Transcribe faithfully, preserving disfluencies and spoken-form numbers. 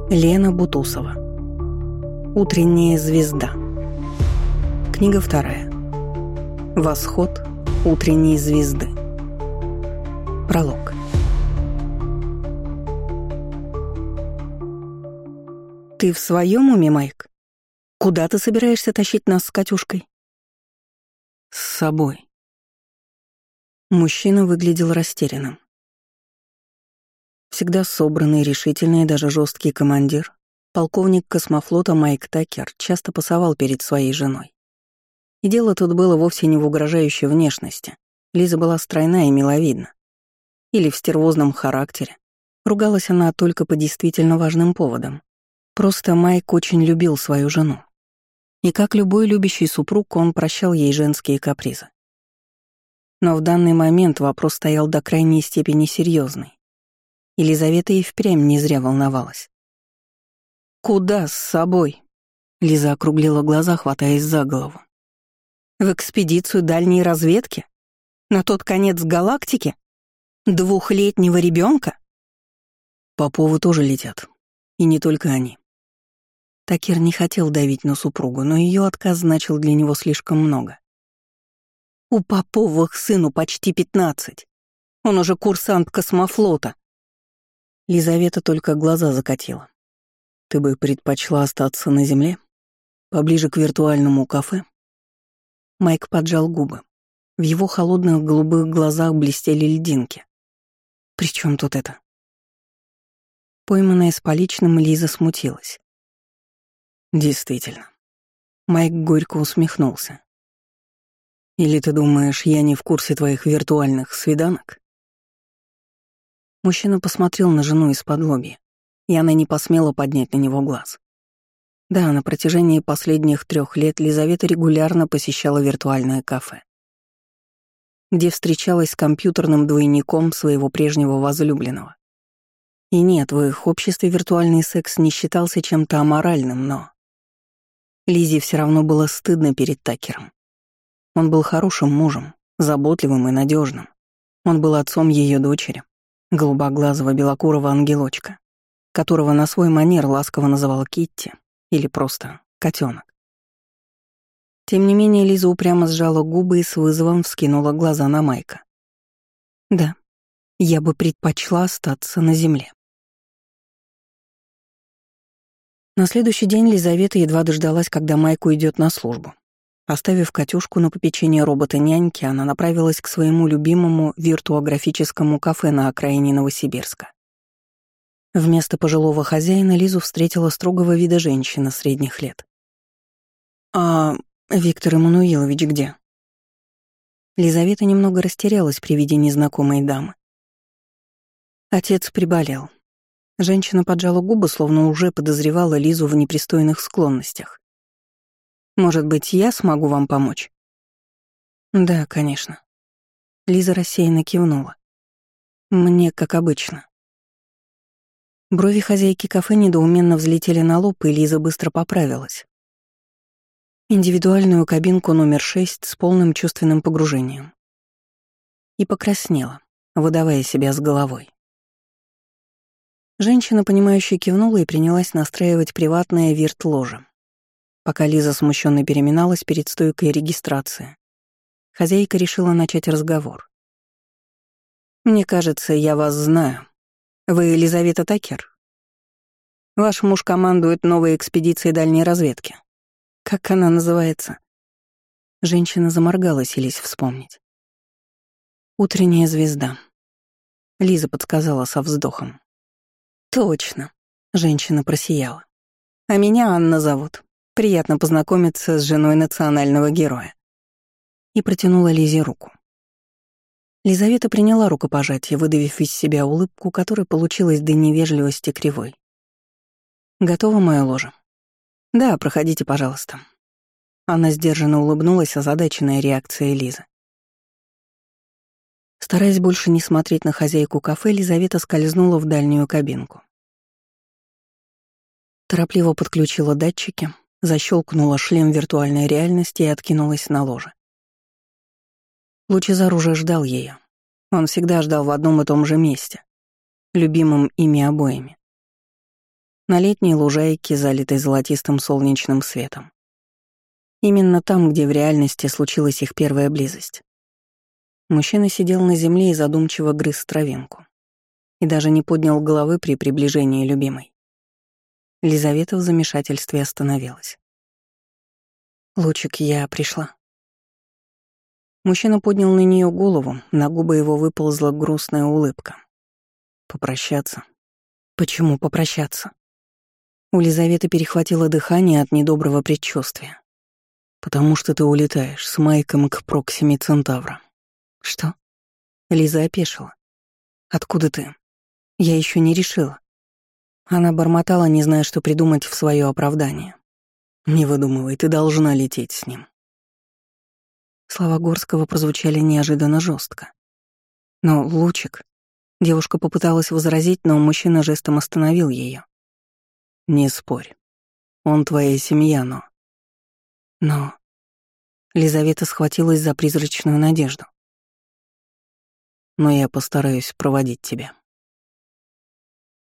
Лена Бутусова. Утренняя звезда. Книга вторая. Восход утренней звезды. Пролог. Ты в своем уме, Майк? Куда ты собираешься тащить нас с Катюшкой? С собой. Мужчина выглядел растерянным. Всегда собранный, решительный и даже жесткий командир, полковник космофлота Майк Такер часто пасовал перед своей женой. И дело тут было вовсе не в угрожающей внешности. Лиза была стройна и миловидна. Или в стервозном характере. Ругалась она только по действительно важным поводам. Просто Майк очень любил свою жену. И как любой любящий супруг, он прощал ей женские капризы. Но в данный момент вопрос стоял до крайней степени серьезный. Елизавета и впрямь не зря волновалась. «Куда с собой?» — Лиза округлила глаза, хватаясь за голову. «В экспедицию дальней разведки? На тот конец галактики? Двухлетнего ребенка? Поповы тоже летят. И не только они». Такер не хотел давить на супругу, но ее отказ значил для него слишком много. «У Поповых сыну почти пятнадцать. Он уже курсант космофлота». Лизавета только глаза закатила. «Ты бы предпочла остаться на земле? Поближе к виртуальному кафе?» Майк поджал губы. В его холодных голубых глазах блестели льдинки. «При чем тут это?» Пойманная с поличным, Лиза смутилась. «Действительно». Майк горько усмехнулся. «Или ты думаешь, я не в курсе твоих виртуальных свиданок?» Мужчина посмотрел на жену из-под лобья, и она не посмела поднять на него глаз. Да, на протяжении последних трех лет Лизавета регулярно посещала виртуальное кафе, где встречалась с компьютерным двойником своего прежнего возлюбленного. И нет, в их обществе виртуальный секс не считался чем-то аморальным, но... Лизе все равно было стыдно перед Такером. Он был хорошим мужем, заботливым и надежным. Он был отцом ее дочери, голубоглазого белокурого ангелочка, которого на свой манер ласково называл Китти или просто котенок. Тем не менее, Лиза упрямо сжала губы и с вызовом вскинула глаза на Майка. «Да, я бы предпочла остаться на земле». На следующий день Лизавета едва дождалась, когда Майк уйдет на службу. Оставив Катюшку на попечение робота-няньки, она направилась к своему любимому виртуографическому кафе на окраине Новосибирска. Вместо пожилого хозяина Лизу встретила строгого вида женщина средних лет. «А Виктор Эммануилович где?» Лизавета немного растерялась при виде незнакомой дамы. Отец приболел. Женщина поджала губы, словно уже подозревала Лизу в непристойных склонностях. «Может быть, я смогу вам помочь?» «Да, конечно». Лиза рассеянно кивнула. «Мне как обычно». Брови хозяйки кафе недоуменно взлетели на лоб, и Лиза быстро поправилась. Индивидуальную кабинку номер шесть с полным чувственным погружением. И покраснела, выдавая себя с головой. Женщина, понимающе кивнула и принялась настраивать приватное вирт-ложе. Пока Лиза смущенно переминалась перед стойкой регистрации, хозяйка решила начать разговор. «Мне кажется, я вас знаю. Вы Елизавета Такер? Ваш муж командует новой экспедицией дальней разведки. Как она называется?» Женщина заморгала, силясь вспомнить. «Утренняя звезда», — Лиза подсказала со вздохом. «Точно», — женщина просияла. «А меня Анна зовут. Приятно познакомиться с женой национального героя». И протянула Лизе руку. Лизавета приняла рукопожатие, выдавив из себя улыбку, которая получилась до невежливости кривой. «Готово мое ложе?» «Да, проходите, пожалуйста». Она сдержанно улыбнулась, озадаченная реакцией Лизы. Стараясь больше не смотреть на хозяйку кафе, Лизавета скользнула в дальнюю кабинку. Торопливо подключила датчики, защелкнула шлем виртуальной реальности и откинулась на ложе. Лучезар уже ждал ее. Он всегда ждал в одном и том же месте, любимом ими обоими. На летней лужайке, залитой золотистым солнечным светом. Именно там, где в реальности случилась их первая близость. Мужчина сидел на земле и задумчиво грыз травинку. И даже не поднял головы при приближении любимой. Лизавета в замешательстве остановилась. «Лучик, я пришла». Мужчина поднял на нее голову, на губы его выползла грустная улыбка. «Попрощаться?» «Почему попрощаться?» У Лизаветы перехватило дыхание от недоброго предчувствия. «Потому что ты улетаешь с Майком к Проксиме Центавра». «Что?» Лиза опешила. «Откуда ты? Я еще не решила». Она бормотала, не зная, что придумать в свое оправдание. «Не выдумывай, ты должна лететь с ним». Слова Горского прозвучали неожиданно жестко. «Но, Лучик...» Девушка попыталась возразить, но мужчина жестом остановил ее. «Не спорь. Он твоя семья, но...» «Но...» Лизавета схватилась за призрачную надежду. «Но я постараюсь проводить тебя».